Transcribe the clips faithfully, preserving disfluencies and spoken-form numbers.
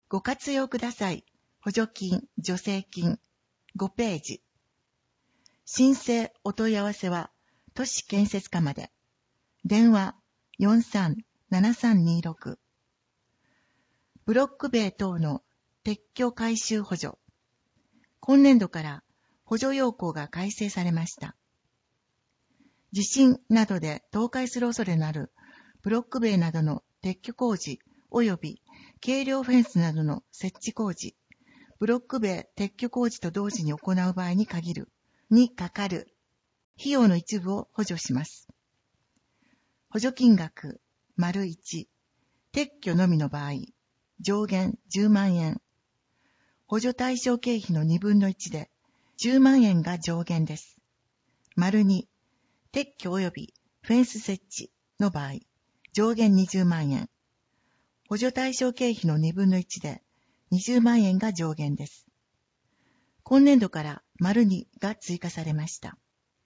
ご活用ください。補助金、助成金。ごページ。申請お問い合わせは、都市建設課まで。電話 よんさんななさんにろく。ブロック塀等の撤去改修補助。今年度から補助要項が改正されました。地震などで倒壊する恐れのあるブロック塀などの撤去工事及び軽量フェンスなどの設置工事、ブロック塀撤去工事と同時に行う場合に限るにかかる費用の一部を補助します。補助金額 いち、撤去のみの場合、上限じゅうまんえん。補助対象経費のにぶんのいちでじゅうまんえんが上限です。に、撤去及びフェンス設置の場合、上限にじゅうまんえん。補助対象経費のにぶんのいちでにじゅうまんえんが上限です。今年度からにが追加されました。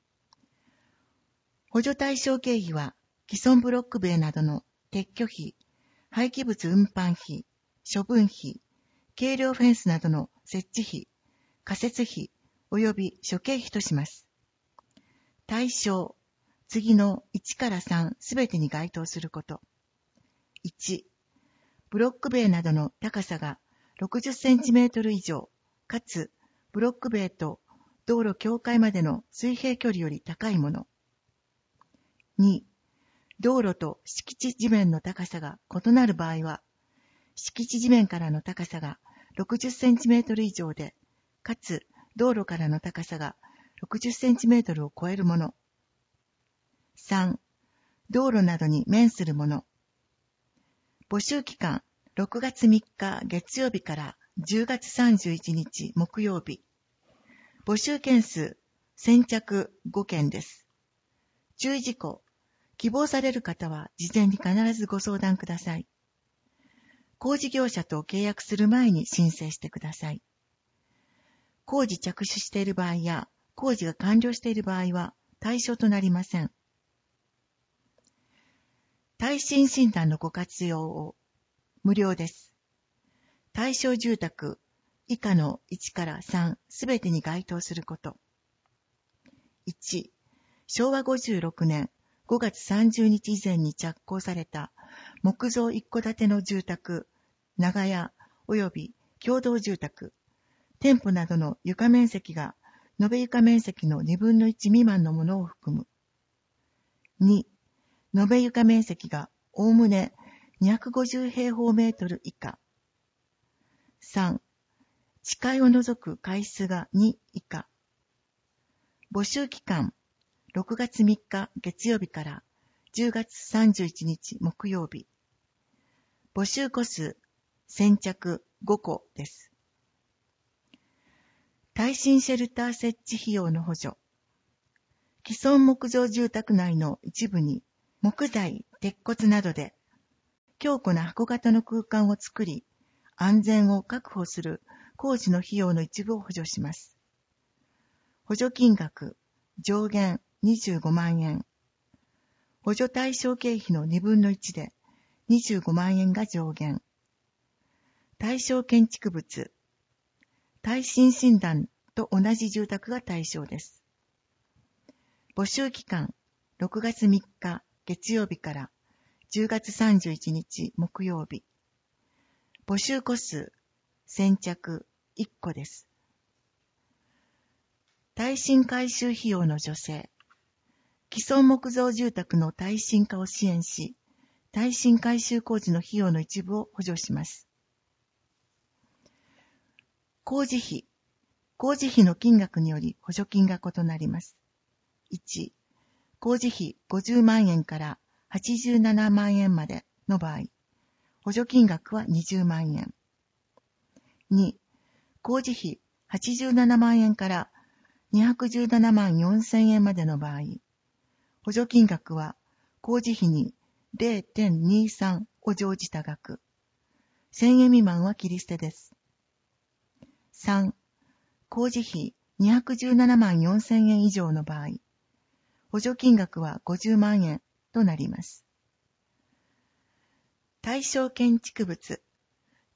補助対象経費は既存ブロック塀などの撤去費、廃棄物運搬費、処分費、軽量フェンスなどの設置費、仮設費及び諸経費とします。対象、次のいちからさんすべてに該当すること。いち、ブロック塀などの高さがろくじゅっセンチメートル以上、かつブロック塀と道路境界までの水平距離より高いもの。に、道路と敷地地面の高さが異なる場合は、敷地地面からの高さがろくじゅっセンチメートル以上で、かつ道路からの高さがろくじゅっセンチメートルを超えるもの。さん、道路などに面するもの。募集期間ろくがつみっか月曜日からじゅうがつさんじゅういちにち木曜日。募集件数先着ごけんです。注意事項。希望される方は事前に必ずご相談ください。工事業者と契約する前に申請してください。工事着手している場合や工事が完了している場合は対象となりません。耐震診断のご活用を無料です。対象住宅以下のいちからさんすべてに該当すること。いち、しょうわごじゅうろくねんごがつさんじゅうにち以前に着工された木造一戸建ての住宅、長屋及び共同住宅、店舗などの床面積が延べ床面積のにぶんのいち未満のものを含む。に、延べ床面積がおおむねにひゃくごじゅうへいほうメートル以下。さん、地階を除く階数がに以下。募集期間ろくがつみっか月曜日からじゅうがつさんじゅういちにち木曜日。募集個数先着ごこです。耐震シェルター設置費用の補助。既存木造住宅内の一部に木材、鉄骨などで強固な箱型の空間を作り、安全を確保する工事の費用の一部を補助します。補助金額上限にじゅうごまんえん。補助対象経費のにぶんのいちでにじゅうごまんえんが上限。対象建築物。耐震診断と同じ住宅が対象です。募集期間ろくがつみっか月曜日からじゅうがつさんじゅういちにち木曜日。募集個数先着いっこです。耐震改修費用の助成。既存木造住宅の耐震化を支援し、耐震改修工事の費用の一部を補助します。工事費。工事費の金額により補助金が異なります。いち、工事費ごじゅうまんえんからはちじゅうななまんえんまでの場合、補助金額はにじゅうまんえん。に、工事費はちじゅうななまんえんからにひゃくじゅうななまんよんせんえんまでの場合、補助金額は工事費に れいてんにさん を乗じた額。せんえん未満は切り捨てです。さん、工事費にひゃくじゅうななまんよんせんえん以上の場合、補助金額はごじゅうまんえんとなります。対象建築物。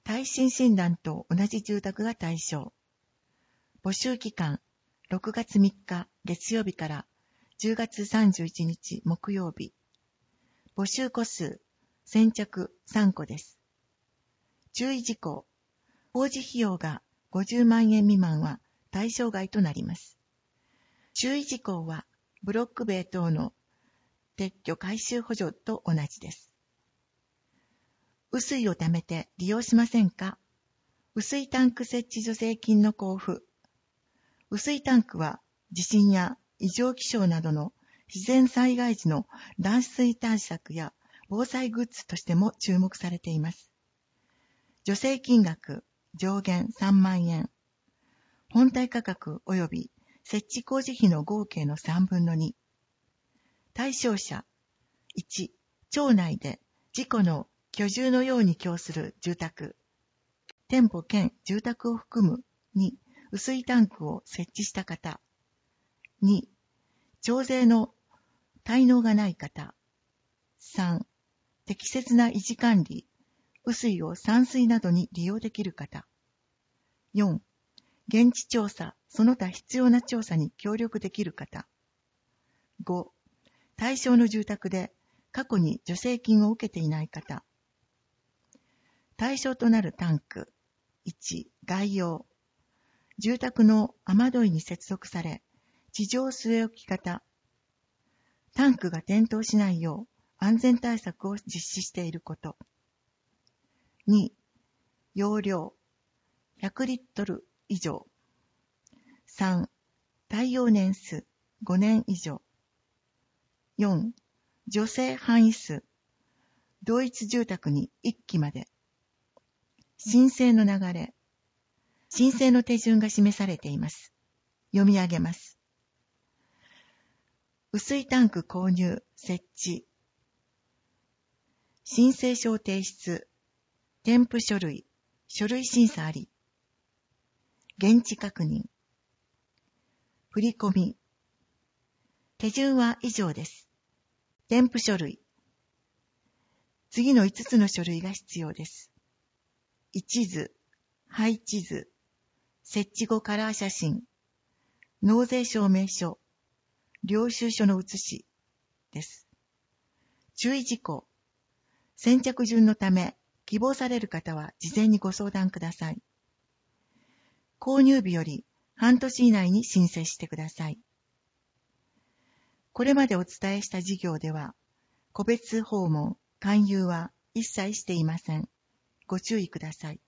耐震診断と同じ住宅が対象。募集期間、ろくがつみっか月曜日からじゅうがつさんじゅういちにち木曜日。募集個数、先着さんこです。注意事項。工事費用がごじゅうまんえん未満は対象外となります。注意事項は、ブロック塀等の撤去改修補助と同じです。雨水を貯めて利用しませんか？雨水タンク設置助成金の交付。雨水タンクは地震や異常気象などの自然災害時の断水対策や防災グッズとしても注目されています。助成金額上限さんまんえん。本体価格及び設置工事費の合計のさんぶんのに。対象者いち、町内で自己の居住のように供する住宅。店舗兼住宅を含むに、雨水タンクを設置した方。に、町税の滞納がない方。さん、適切な維持管理、雨水を散水などに利用できる方。よん、現地調査、その他必要な調査に協力できる方。ご、対象の住宅で過去に助成金を受けていない方。対象となるタンク。いち、概要。住宅の雨どいに接続され、地上据え置き方。タンクが転倒しないよう安全対策を実施していること。に、容量。ひゃくリットル以上。さん、耐用年数ごねん以上。よん、助成範囲数。同一住宅にいっきまで。申請の流れ。申請の手順が示されています。読み上げます。雨水タンク購入、設置。申請書提出。添付書類、書類審査あり。現地確認。振り込み。手順は以上です。添付書類。次のいつつの書類が必要です。一図、配置図、設置後カラー写真、納税証明書、領収書の写しです。注意事項。先着順のため、希望される方は事前にご相談ください。購入日より半年以内に申請してください。これまでお伝えした事業では、個別訪問、勧誘は一切していません。ご注意ください。